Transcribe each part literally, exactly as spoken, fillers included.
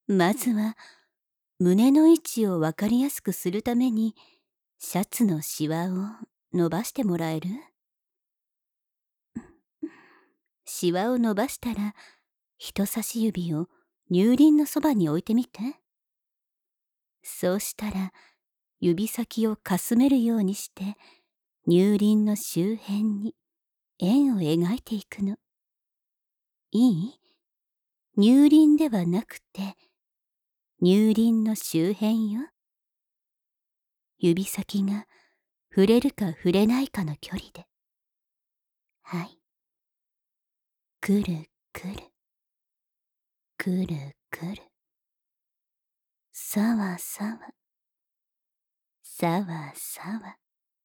まずは、胸の位置をわかりやすくするために、シャツのシワを伸ばしてもらえる？シワを伸ばしたら、人差し指を乳輪のそばに置いてみて。そうしたら、指先をかすめるようにして、乳輪の周辺に円を描いていくの。いい？乳輪ではなくて、乳輪の周辺よ。指先が触れるか触れないかの距離で。はい。くるくる。くるくる。さわさわ。さわさわ。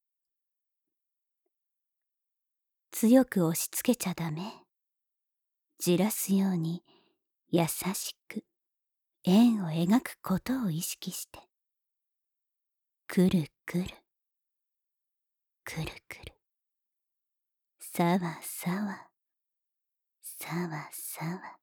強く押し付けちゃダメ。じらすように優しく円を描くことを意識して。くるくる。くるくる。さわさわ。さわさわ。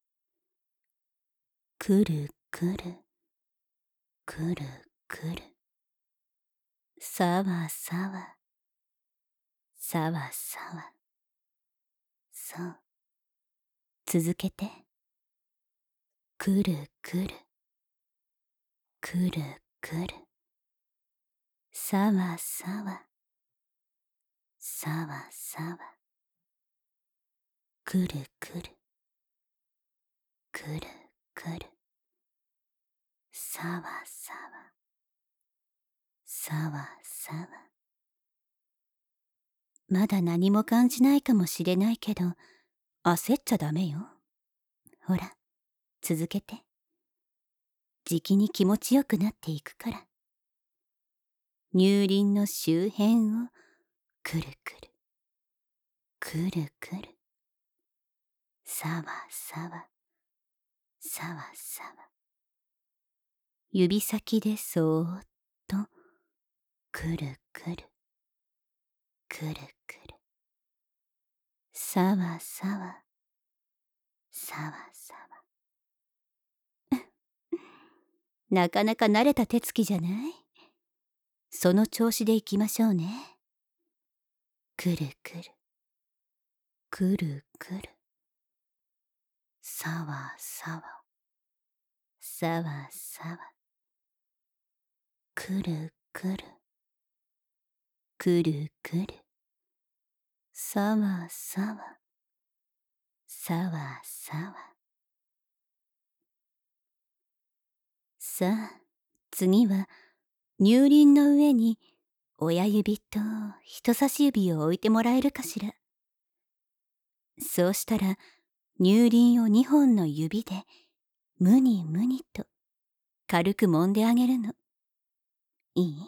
くるくる。くるくる。さわさわ。さわさわ。そう。続けて。くるくる。くるくる。さわさわ。さわさわ。くるくる。くるくる。さわさわ。さわさわ。まだ何も感じないかもしれないけど、焦っちゃダメよ。ほら、続けて。じきに気持ちよくなっていくから。乳輪の周辺をくるくる。くるくる。さわさわ。さわさわ。指先でそーっとくるくる。くるくる。さわさわ。さわさわ。なかなか慣れた手つきじゃない？その調子でいきましょうね。くるくる。くるくる。さわさわ。さわさわ。くるくる。くるくる。さわさわ。さわさわ。さあ、次は乳輪の上に親指と人差し指を置いてもらえるかしら。そうしたら乳輪をにほんの指でむにむにと軽く揉んであげるの。いい？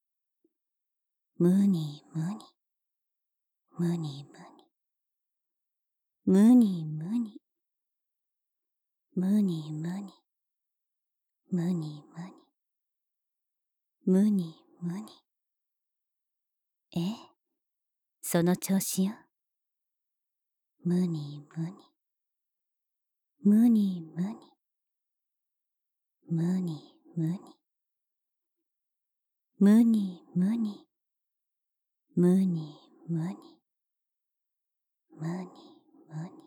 むにむに。むにむに。むにむに。むにむに。むにむに。むにむに。ええ、その調子よ。むにむに。むにむに。むにむに。むにむに。むにむに。むにむに。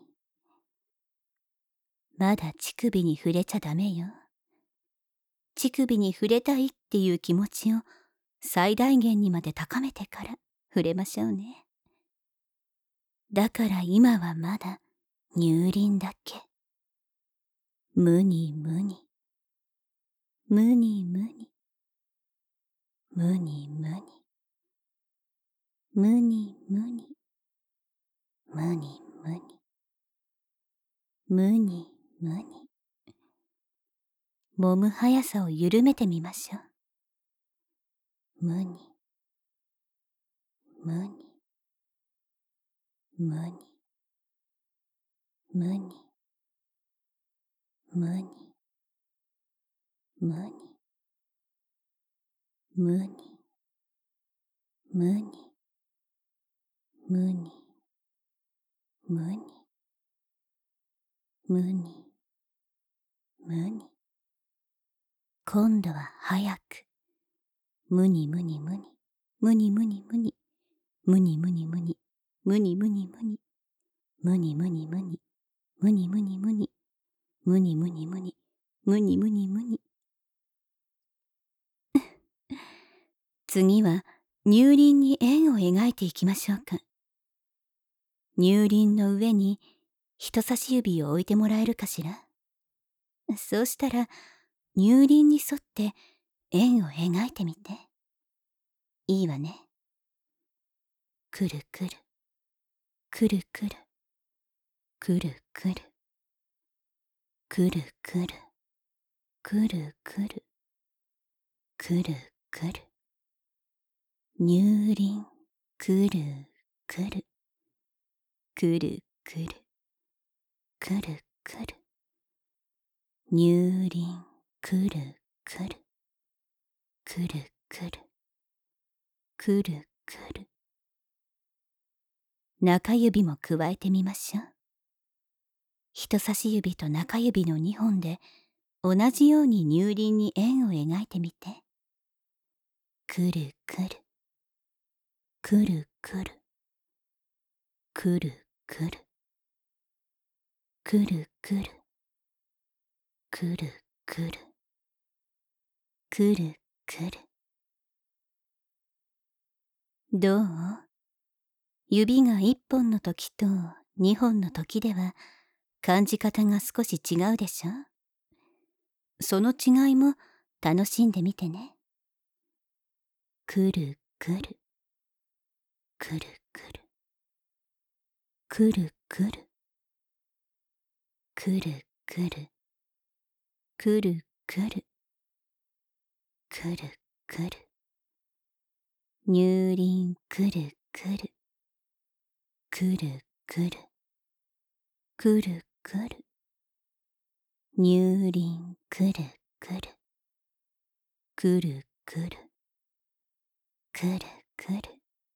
まだ乳首に触れちゃダメよ。乳首に触れたいっていう気持ちを最大限にまで高めてから触れましょうね。だから今はまだ乳輪だけ。むにむに。むにむに。むにむに。むにむに。むにむに。むにむに。揉む速さを緩めてみましょう。むに。むに。むに。むに。むに。むに。むに。むに。むに。むに。むに。むに。 今度は早く。むにむにむに、むにむにむに、むにむにむに、むにむにむに、むにむにむに、むにむにむに、むにむにむに、むにむにむに。次は乳輪に円を描いていきましょうか。乳輪の上に人差し指を置いてもらえるかしら。そうしたら乳輪に沿って円を描いてみて。いいわね。くるくる、くるくる、くるくる、くるくる、くるくる、くるくる。乳輪、くるくる、くるくる、くるくる。乳輪、くるくる、くるくる、くるくる。中指も加えてみましょう。人差し指と中指のにほんで同じように乳輪に円を描いてみて。くるくる、くるくる、くるくる、くるくる、くるくる、くるくる。どう？指がいっぽんの時とにほんの時では感じ方が少し違うでしょ？その違いも楽しんでみてね。くるくる、くるくる、くるくる、くるくる、くるくる、くるくる。乳輪くるくる、くるくる、くるくる。乳輪くるくる、くるくる、くるくる。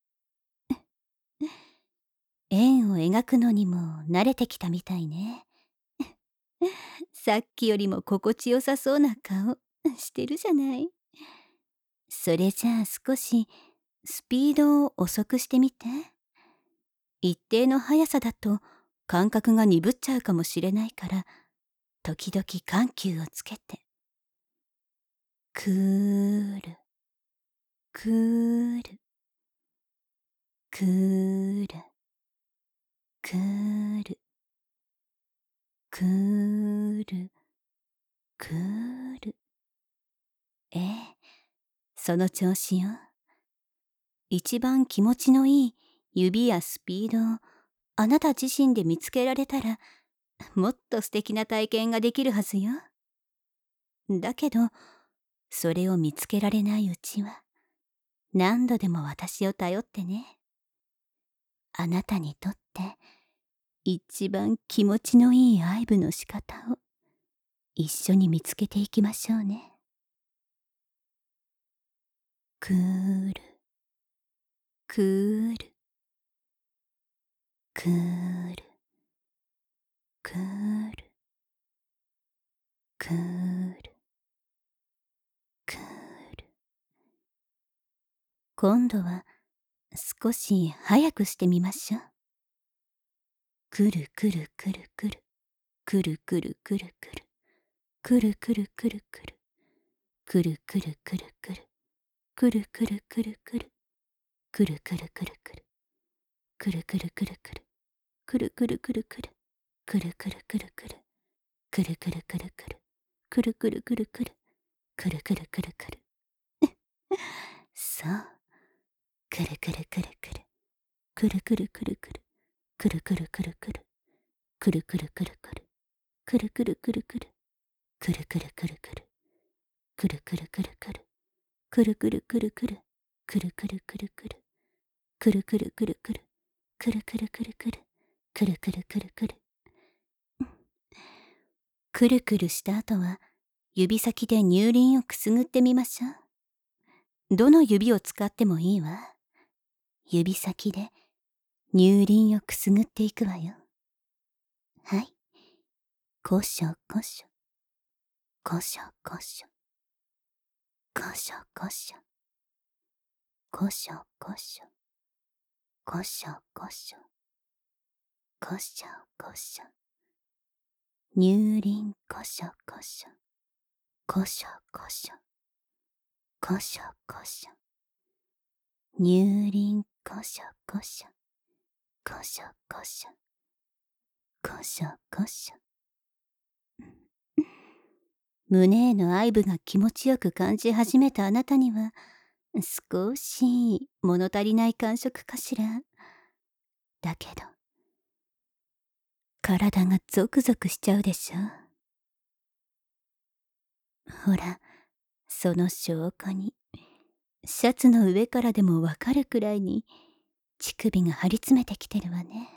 円を描くのにも慣れてきたみたいね。さっきよりも心地よさそうな顔してるじゃない。それじゃあ少しスピードを遅くしてみて。一定の速さだと感覚が鈍っちゃうかもしれないから、時々緩急をつけて。くーる、くーる、くーる、くーる、くーる、くーる。ええ、その調子よ。一番気持ちのいい指やスピードをあなた自身で見つけられたら、もっと素敵な体験ができるはずよ。だけど、それを見つけられないうちは、何度でも私を頼ってね。あなたにとって一番気持ちのいい愛撫の仕方を一緒に見つけていきましょうね。くーる、くーる、くーる、くーる、くーる、くーる。今度は少し早くしてみましょう。くるくるくるくる、くるくるくるくる、くるくるくるくる、くるくるくるくる、くるくるくるくる、くるくるくるくる、くるくるくるくる、くるくるくるくる、くるくるくるくる、くるくるくるくる、くるくるくるくる、くるくるくるくる。そう。くるくるくるくる、くるくるくるくる、くるくるくるくる、くるくるくるくる、くるくるくるくる、くるくるくるくる、くるくるくるくる、くるくるくるくる、くるくるくるくる、くるくるくるくる、くるくるくるくる、くるくるくるくる。くるくるした後は指先で乳輪をくすぐってみましょう。どの指を使ってもいいわ。指先で乳輪をくすぐっていくわよ。はい。こしょこしょ、こしょこしょ、 こしょこしょ、こしょこしょ、こしょこしょ、こしょこしょ、乳輪こしょこしょ、こしょこしょ、こしょこしょ、乳輪こしょこしょ、こしょこしょ、こしょこしょ。胸への愛撫が気持ちよく感じ始めたあなたには、少し物足りない感触かしら。だけど、体がゾクゾクしちゃうでしょ。ほら、その証拠に、シャツの上からでもわかるくらいに、乳首が張り詰めてきてるわね。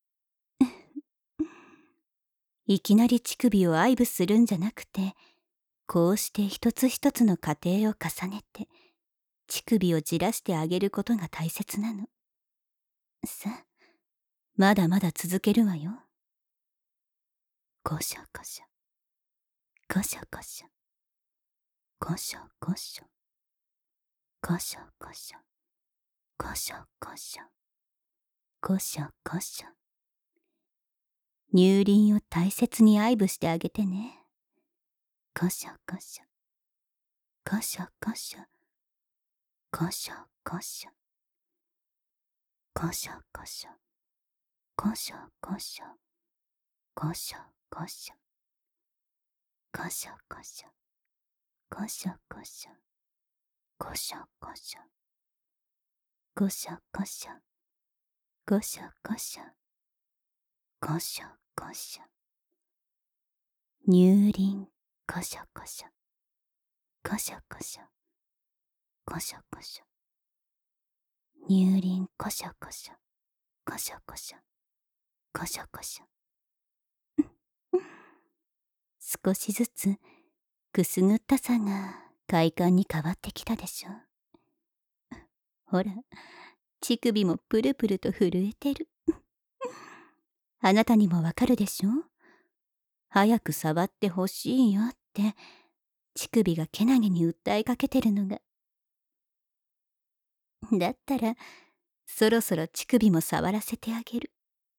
いきなり乳首を愛撫するんじゃなくて、こうして一つ一つの過程を重ねて、乳首をじらしてあげることが大切なの。さあ、まだまだ続けるわよ。こしょこしょ、こしょこしょ、こしょこしょ、こしょこしょ、こしょこしょ、こしょこしょ。乳輪を大切に愛撫してあげてね。こしょこしょ、こしょこしょ、こしょこしょ、こしょこしょ、こしょこしょ、こしょこしょ、こしょこしょ、こしょこしょ、こしょこしょ、こしょこしょ、こしょこしょ、こしょこしょ。乳輪こしょこしょ、こしょこしょ、こしょこしょ。乳輪こしょこしょ、こしょこしょ、こしょこしょ。少しずつくすぐったさが快感に変わってきたでしょ。ほら、乳首もプルプルと震えてる。あなたにもわかるでしょ。早く触ってほしいよって乳首がけなげに訴えかけてるのが。だったらそろそろ乳首も触らせてあげる。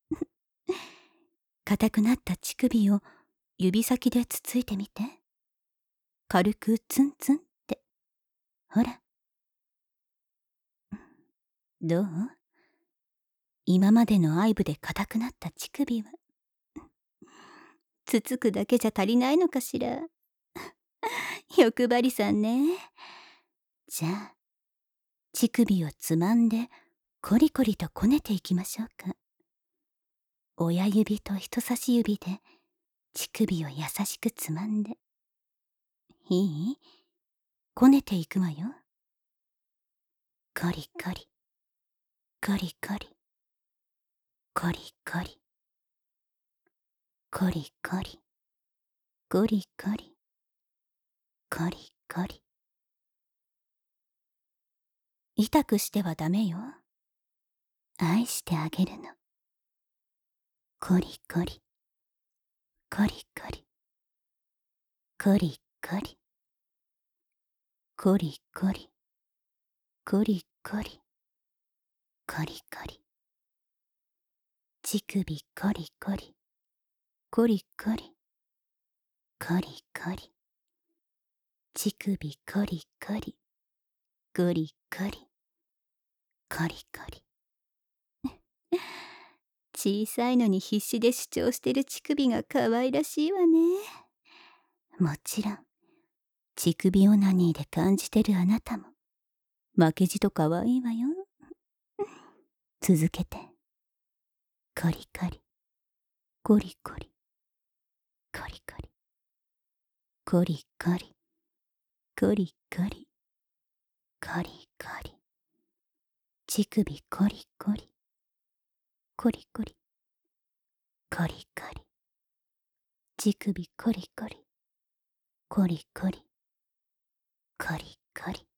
硬くなった乳首を指先でつついてみて。軽くツンツンって。ほら。どう？今までの愛撫で硬くなった乳首はつつくだけじゃ足りないのかしら。欲張りさんね。じゃあ乳首をつまんでコリコリとこねていきましょうか。親指と人差し指で乳首を優しくつまんで。いい？こねていくわよ。コリコリ、コリコリ、コリコリ、コリコリ、コリコリ、コリコリ。痛くしてはダメよ。愛してあげるの。コリコリ、コリコリ、コリコリ、コリコリ、コリコリ、コリコリ。乳首コリコリ、コリコリ、コリコリ。乳首コリコリ、コリコリ、コリコリ。小さいのに必死で主張してる乳首が可愛らしいわね。もちろん乳首オナニーで感じてるあなたも負けじと可愛いわよ。続けて。コリコリ、コリコリ、コリコリ、コリコリ、コリコリ、コリコリ。乳首コリコリ、コリコリ、コリコリ。乳首コリコリ、コリコリ、コリコリ。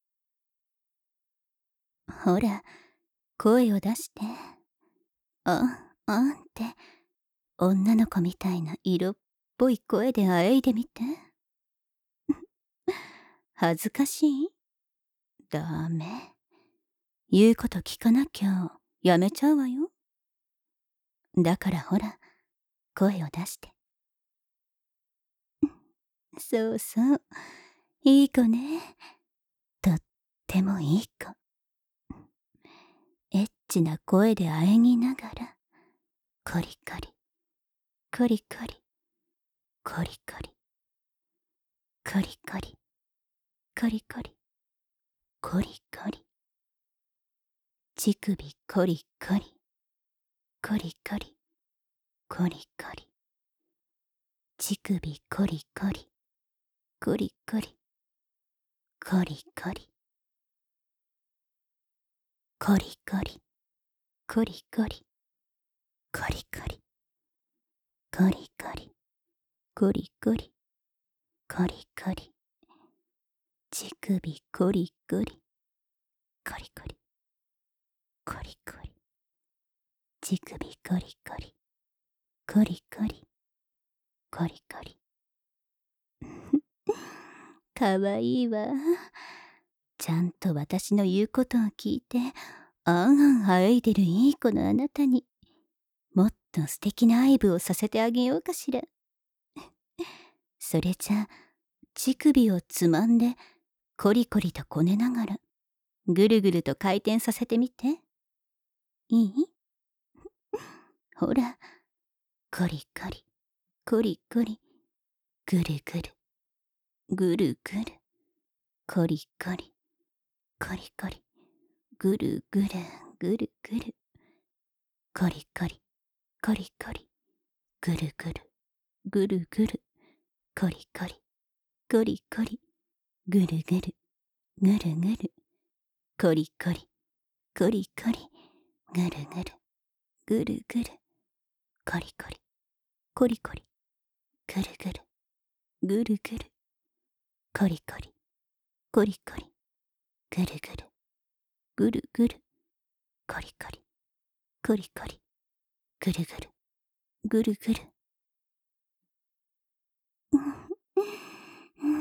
ほら、声を出して。あん、あんって、女の子みたいな色っぽい声であえいでみて。 恥ずかしい？ダメ。言うこと聞かなきゃやめちゃうわよ。だからほら、声を出して。そうそう。いい子ね。とってもいい子。エッチな声で喘ぎながら、コリコリ、コリコリ、コリコリ、コリコリ、コリコリ、コリコリ。乳首コリコリ、コリコリ、コリコリ。乳首コリコリ、コリコリ、コリコリ。コリコリ、コリコリ、コリコリ、コリコリ、コリコリ、コリコリ。乳首コリコリ、コリコリ、コリコリ。乳首コリコリ、コリコリ、コリコリ。かわいいわ。ちゃんと私の言うことを聞いて、あんあんあえいでるいい子のあなたに、もっと素敵な愛撫をさせてあげようかしら。それじゃ、乳首をつまんで、コリコリとこねながら、ぐるぐると回転させてみて。いい？ほら、コリコリ、コリコリ、ぐるぐる、ぐるぐる、コリコリ、コリコリ、ぐるぐる、ぐるぐる、コリコリ、コリコリ、ぐるぐる、ぐるぐる、コリコリ、コリコリ、ぐるぐる、ぐるぐる、コリコリ、コリコリ、ぐるぐる、ぐるぐる、コリコリ、コリコリ、ぐるぐる、ぐるぐる、コリコリ、コリコリ、ぐるぐる、ぐるぐる、コリコリ、コリコリ、ぐるぐる、ぐるぐる。うん、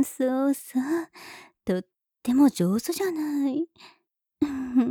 そうそう。とっても上手じゃない。うん、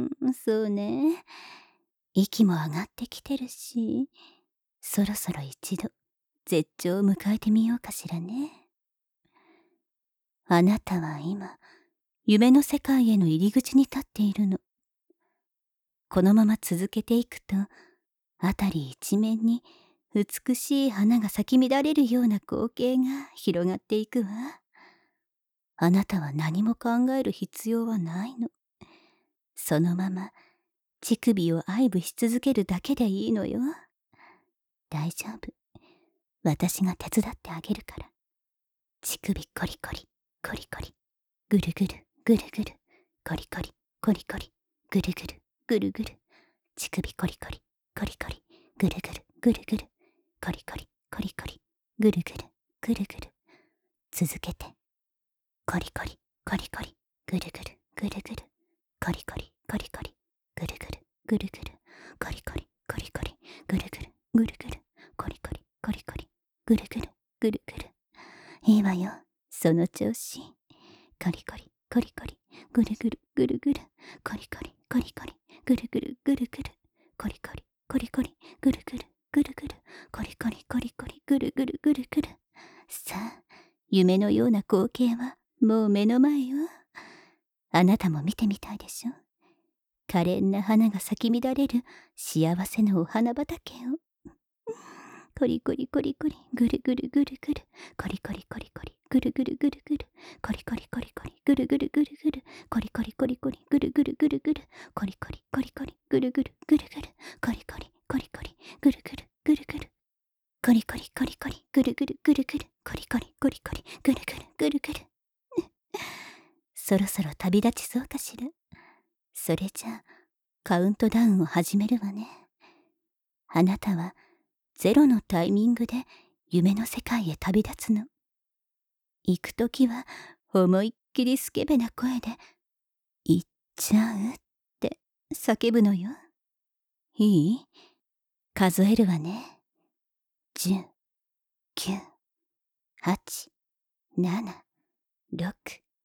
そうね。息も上がってきてるし、そろそろ一度絶頂を迎えてみようかしらね。あなたは今、夢の世界への入り口に立っているの。このまま続けていくと、辺り一面に美しい花が咲き乱れるような光景が広がっていくわ。あなたは何も考える必要はないの。そのまま乳首を愛撫し続けるだけでいいのよ。大丈夫。私が手伝ってあげるから。乳首コリコリ、コリコリ、ぐるぐる、ぐるぐる、コリコリ、コリコリ、ぐるぐる、ぐるぐる、乳首コリコリ、コリコリ、ぐるぐる、ぐるぐる、コリコリ、コリコリ、ぐるぐる、ぐるぐる。続けて。コリコリ、コリコリ、ぐるぐる、ぐるぐる、コリコリ、コリコリ、ぐるぐる、ぐるぐる、コリコリ、コリコリ、ぐるぐる、ぐるぐる、コリコリ、コリコリ、ぐるぐる、ぐるぐる。いいわよ、その調子。コリコリ、コリコリ、ぐるぐる、ぐるぐる、コリコリ、コリコリ、ぐるぐる、ぐるぐる、コリコリ、コリコリ、ぐるぐる、ぐるぐる、コリコリ、コリコリ、ぐるぐる、ぐるぐる。さあ、夢のような光景はもう目の前よ。あなたも見てみたいでしょ。可憐な花が咲き乱れる幸せのお花畑を。コリコリコリコリ、ぐるぐるぐるぐる、コリコリコリコリ、ぐるぐるぐるぐる、コリコリコリコリ、ぐるぐるぐるぐる、コリコリコリコリ、ぐるぐるぐるぐる、コリコリコリコリ、ぐるぐるぐるぐる、コリコリコリコリ、ぐるぐるぐるぐる、コリコリコリコリ、ぐるぐるぐるぐる、コリコリコリコリ、ぐるぐるぐるぐる。そろそろ旅立ちそうかしら。それじゃあ、カウントダウンを始めるわね。あなたは、ゼロのタイミングで夢の世界へ旅立つの。行くときは思いっきりスケベな声で行っちゃうって叫ぶのよ。いい？数えるわね。じゅう、きゅう、はち、なな、ろく、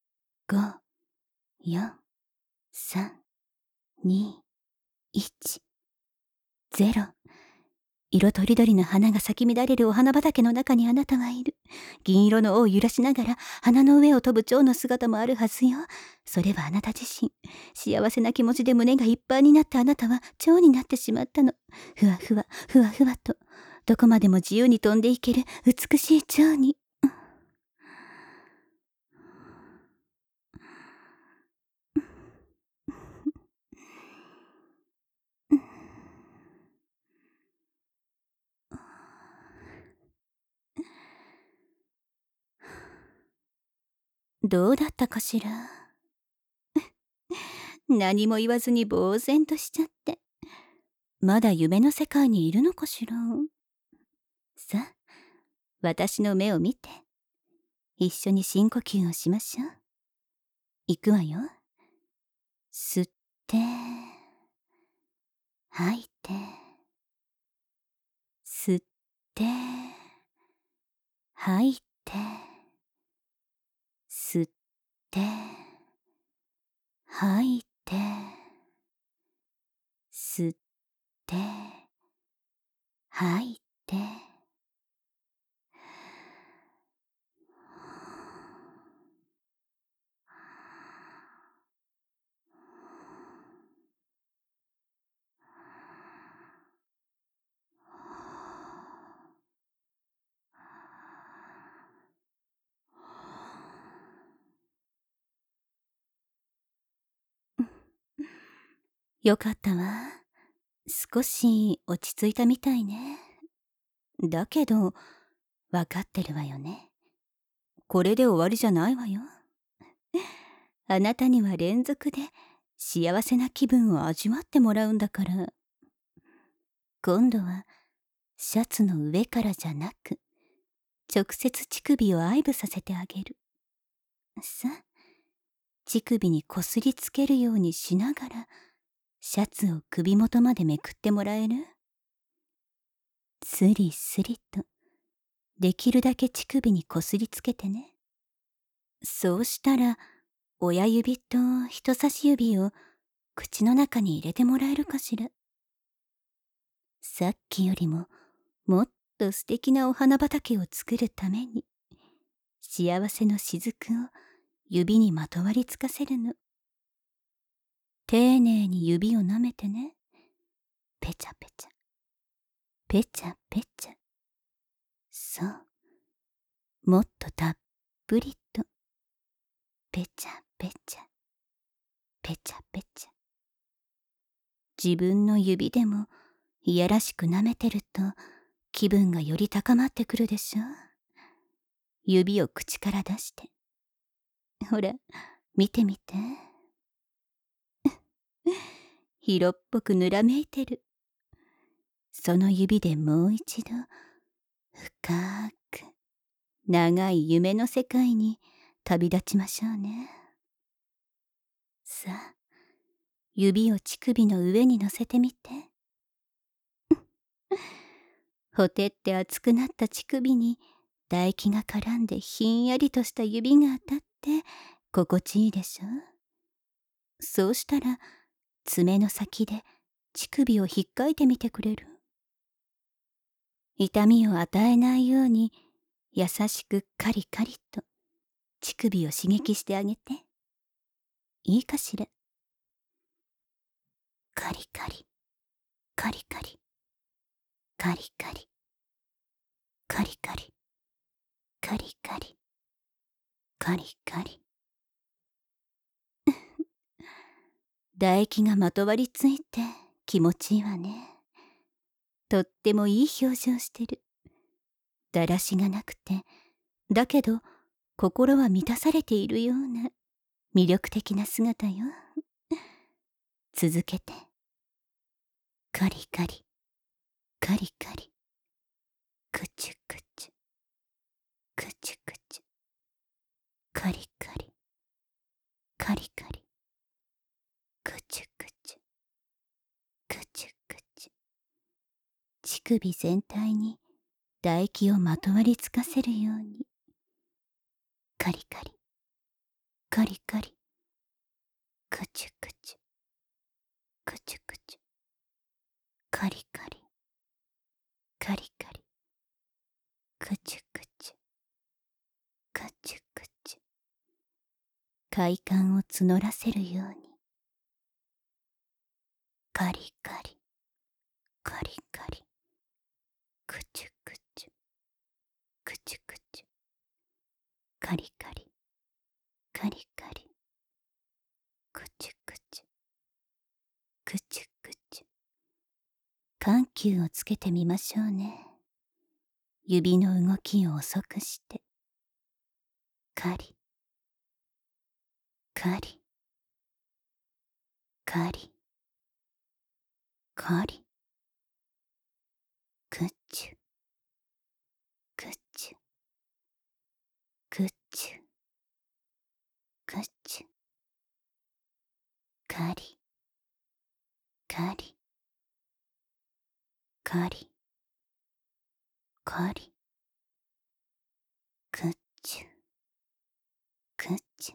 ご、よん、さん、に、いち、ゼロ。色とりどりの花が咲き乱れるお花畑の中にあなたはいる。銀色の尾を揺らしながら花の上を飛ぶ蝶の姿もあるはずよ。それはあなた自身。幸せな気持ちで胸がいっぱいになったあなたは蝶になってしまったの。ふわふわ、ふわふわと、どこまでも自由に飛んでいける美しい蝶に。どうだったかしら。何も言わずに呆然としちゃって。まだ夢の世界にいるのかしら。さあ、私の目を見て。一緒に深呼吸をしましょう。いくわよ。吸って、吐いて、吸って、吐いて、吸って、吐いて、吸って、吐いて。よかったわ。少し落ち着いたみたいね。だけど、わかってるわよね。これで終わりじゃないわよ。あなたには連続で幸せな気分を味わってもらうんだから。今度はシャツの上からじゃなく、直接乳首を愛撫させてあげる。さあ、乳首にこすりつけるようにしながら、シャツを首元までめくってもらえる？スリスリと、できるだけ乳首にこすりつけてね。そうしたら、親指と人差し指を口の中に入れてもらえるかしら。さっきよりももっと素敵なお花畑を作るために、幸せの雫を指にまとわりつかせるの。丁寧に指を舐めてね。ペチャペチャ、ペチャペチャ。そう。もっとたっぷりと。ペチャペチャ、ペチャペチャ。自分の指でもいやらしく舐めてると気分がより高まってくるでしょ。指を口から出して。ほら、見てみて。色っぽくぬらめいてる。その指でもう一度、深く、長い夢の世界に旅立ちましょうね。さあ、指を乳首の上に乗せてみて。ほてって熱くなった乳首に唾液が絡んでひんやりとした指が当たって心地いいでしょ。そうしたら爪の先で乳首をひっかいてみてくれる。痛みを与えないように優しくカリカリと乳首を刺激してあげて。いいかしら。カリカリ、カリカリ、カリカリ、カリカリ、カリカリ、カリカリ。唾液がまとわりついて気持ちいいわね。とってもいい表情してる。だらしがなくて、だけど心は満たされているような魅力的な姿よ。続けて。カリカリ、カリカリ、クチュクチュ、クチュクチュ、カリカリ、カリカリ、クチュクチュ、クチュクチュ。乳首全体に唾液をまとわりつかせるように。カリカリ、 カリカリ、クチュクチュ、クチュクチュ、カリカリ、カリカリ、クチュクチュ、クチュクチュ、快感を募らせるように、カリカリ、カリカリ、クチュクチュ、クチュクチュ、カリカリ、カリカリ、クチュクチュ、クチュクチュ。緩急をつけてみましょうね。指の動きを遅くして、カリ、カリ、カリ、カリ、クチュ、クチュ、クチュ、クチュ、カリ、カリ、カリ、カリ、クチュ、クチュ、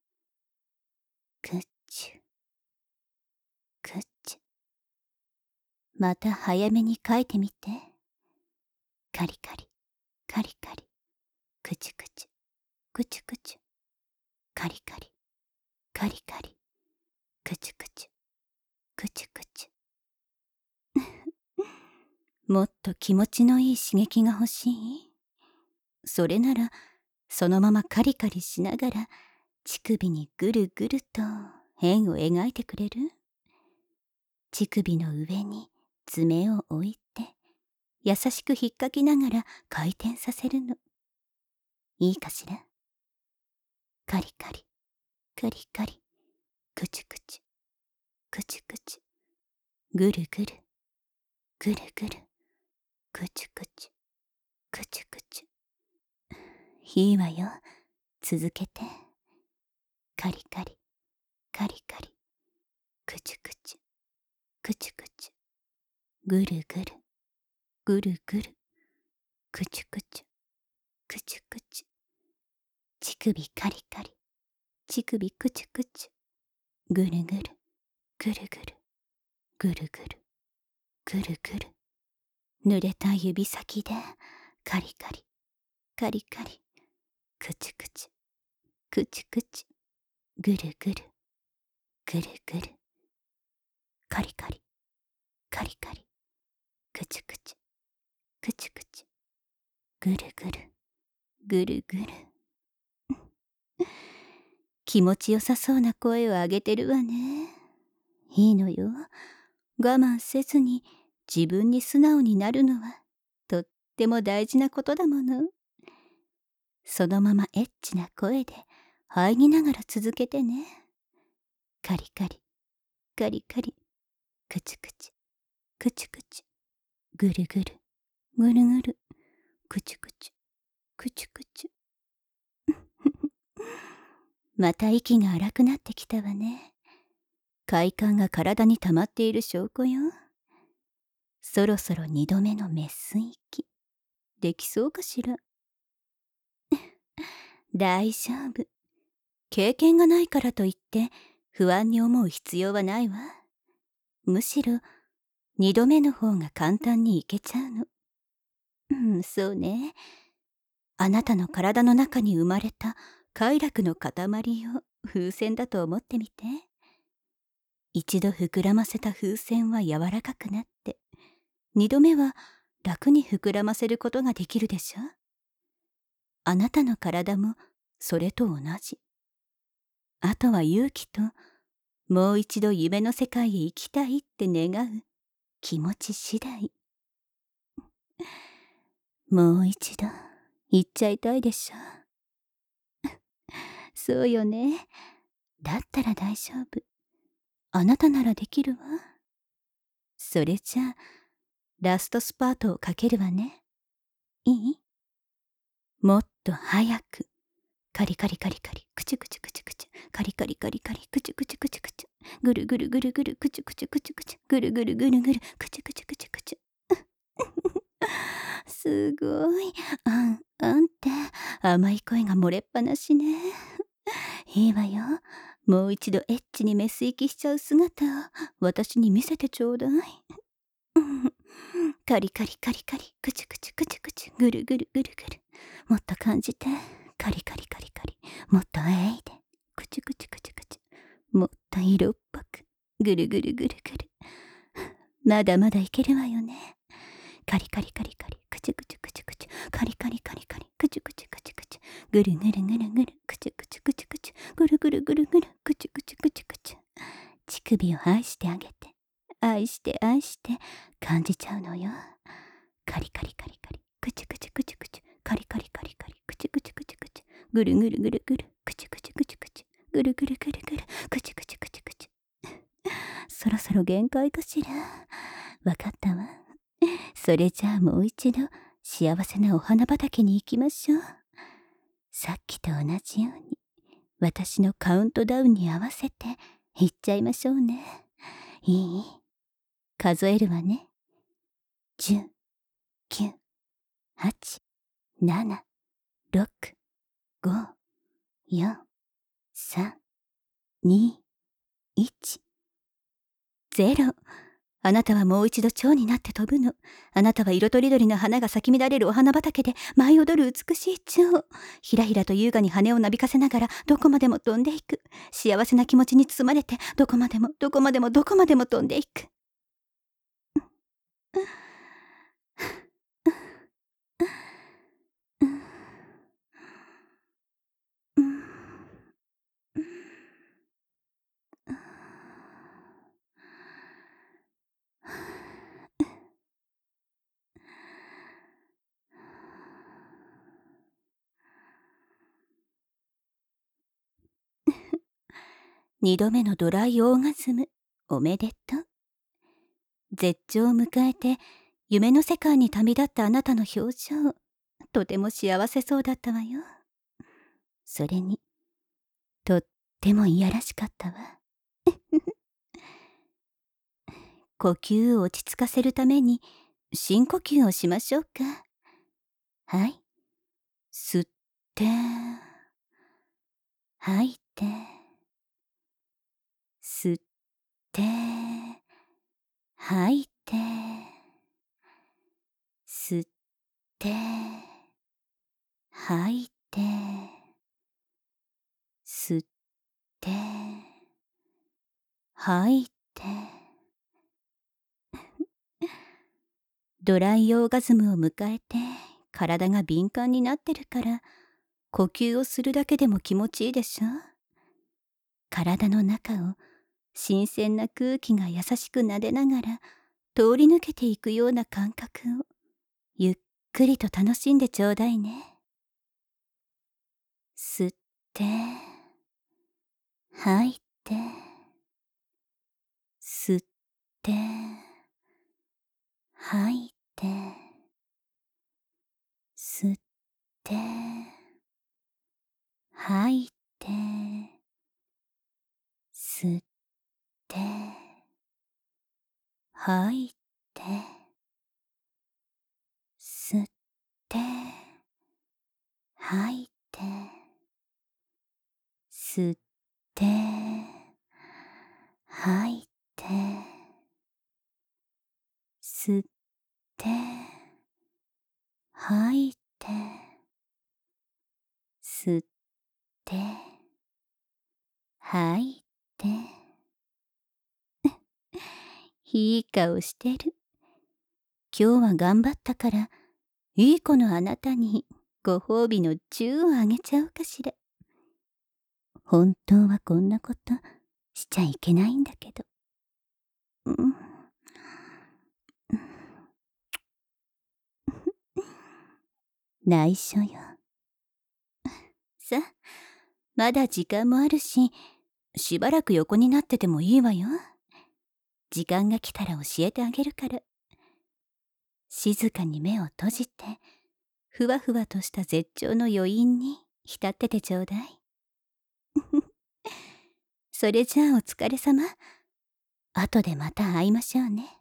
クチュ、クチュ。また早めに書いてみて。カリカリ、カリカリ、クチュクチュ、クチュクチュ、カリカリ、カリカリ、クチュクチュ、クチュクチュ。もっと気持ちのいい刺激が欲しい？それならそのままカリカリしながら乳首にぐるぐると円を描いてくれる？乳首の上に爪を置いて優しく引っかきながら回転させるの。いいかしら？カリカリ、カリカリ、クチュクチュ、クチュクチュ、ぐるぐる、ぐるぐる、クチュクチュ、クチュクチュ。いいわよ、続けて。カリカリ、カリカリ、クチュクチュ、クチュクチュ、ぐるぐる、ぐるぐる、クチュクチュ、クチュクチュ。乳首カリカリ、乳首クチュクチュ、ぐるぐる、ぐるぐる、ぐるぐる、ぐるぐる。濡れた指先でカリカリ、カリカリ、クチュクチュ、クチュクチュ、ぐるぐる、ぐるぐる、カリカリ、カリカリ、クチュクチュ、クチュクチュ、ぐるぐる、ぐるぐる。気持ちよさそうな声を上げてるわね。いいのよ。我慢せずに自分に素直になるのはとっても大事なことだもの。そのままエッチな声で入りながら続けてね。カリカリ、カリカリ、クチュクチュ、クチュクチュ、ぐるぐる、ぐるぐる、クチュクチュ、クチュクチュ。また息が荒くなってきたわね。快感が体に溜まっている証拠よ。そろそろ二度目のメス息できそうかしら。大丈夫。経験がないからといって不安に思う必要はないわ。むしろ二度目の方が簡単にいけちゃうの。うん、そうね。あなたの体の中に生まれた快楽の塊を風船だと思ってみて。一度膨らませた風船は柔らかくなって、二度目は楽に膨らませることができるでしょ。あなたの体もそれと同じ。あとは勇気と、もう一度夢の世界へ行きたいって願う気持ち次第。もう一度行っちゃいたいでしょ。そうよね。だったら大丈夫。あなたならできるわ。それじゃあラストスパートをかけるわね。いい？もっと早く。カリカリカリカリ、クチュクチュクチュクチュ、カリカリカリカリ、クチュクチュクチュクチュ、ぐるぐるぐるぐる、クチュクチュクチュクチュ、ぐるぐるぐるぐる、クチュクチュクチュクチュ。すごい。あん、あんって甘い声が漏れっぱなしね。 いいわよ。もう一度エッチにメス行きしちゃう姿を私に見せてちょうだい。うん、カリカリカリカリ、クチュクチュクチュクチュ、ぐるぐるぐるぐる。もっと感じて。カリカリカリカリ。もっとえいで。クチュクチュクチュクチュ。もっと色っぽく。ぐるぐるぐるぐる。まだまだいけるわよね。カリカリカリカリ、クチュクチュクチュクチュ。カリカリカリカリ、クチュクチュクチュクチュ。ぐるぐるぐるぐる、クチュクチュクチュクチュ。ぐるぐるぐるぐる、クチュクチュクチュクチュ。乳首を愛してあげて。愛して愛して感じちゃうのよ。カリカリカリカリ、クチュクチュクチュクチュ。カリカリカリカリ、クチュクチュクチュクチュ。ぐるぐるぐるぐる、クチュクチュクチュクチュ。ぐるぐるぐるぐる、クチュクチュクチュクチュ。そろそろ限界かしら。わかったわ。それじゃあもう一度幸せなお花畑に行きましょう。さっきと同じように私のカウントダウンに合わせて行っちゃいましょうね。いい？数えるわね。じゅう、きゅう、はち、なな、ろく、ご、よん、さん、に、いち、ゼロ。あなたはもう一度蝶になって飛ぶの。あなたは色とりどりの花が咲き乱れるお花畑で舞い踊る美しい蝶。ひらひらと優雅に羽をなびかせながらどこまでも飛んでいく。幸せな気持ちに包まれてどこまでもどこまでもどこまでも飛んでいく。二度目のドライオーガズム、おめでとう。絶頂を迎えて夢の世界に旅立ったあなたの表情、とても幸せそうだったわよ。それにとってもいやらしかったわ。呼吸を落ち着かせるために深呼吸をしましょうか。はい、吸って吐いて、吸って吐いて、吸って吐いて、吸って吐いて。ドライオーガズムを迎えて体が敏感になってるから呼吸をするだけでも気持ちいいでしょ。体の中を新鮮な空気が優しく撫でながら通り抜けていくような感覚をゆっくりと楽しんでちょうだいね。吸って吐いて、吸って吐いて、吸って吐いて、吸って吐いて、吸って吐いて、吸って吐いて、吸って吐いて、吸って吐いて。いい顔してる。今日は頑張ったからいい子のあなたにご褒美のチューをあげちゃおうかしら。本当はこんなことしちゃいけないんだけど。うん、内緒よ。さあ、まだ時間もあるし、しばらく横になっててもいいわよ。時間が来たら教えてあげるから。静かに目を閉じて、ふわふわとした絶頂の余韻に浸っててちょうだい。それじゃあお疲れ様。後でまた会いましょうね。